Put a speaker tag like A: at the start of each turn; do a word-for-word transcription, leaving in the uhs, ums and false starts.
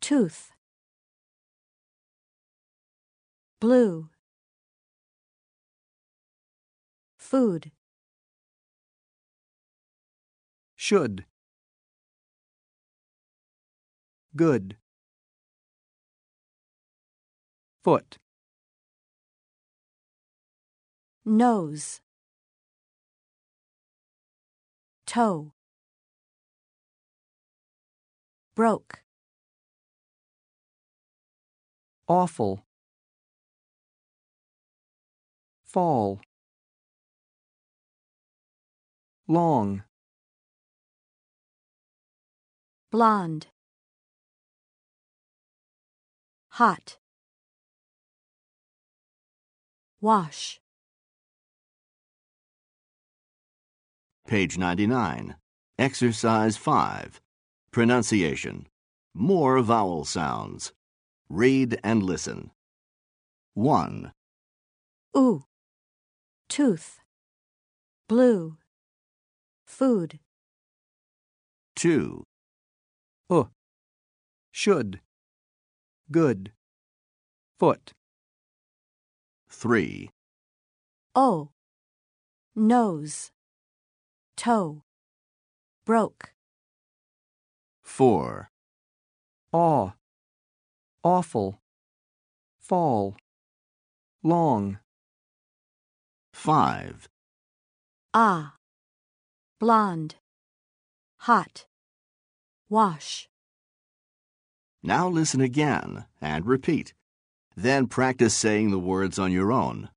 A: tooth, blue, food,
B: should, good, foot,
A: nose, toe, broke,
B: awful, fall, long,
A: blonde, hot, wash.
C: Page ninety-nine. Exercise five. Pronunciation. More vowel sounds. Read and listen. one.
A: Ooh, tooth, blue, food,
C: two.
B: uh, should, good, foot,
C: three.
A: oh, nose, toe, broke,
C: four.
B: awe, awful, fall, long,
C: five.
A: ah, blonde, hot, wash.
C: Now listen again and repeat. Then practice saying the words on your own.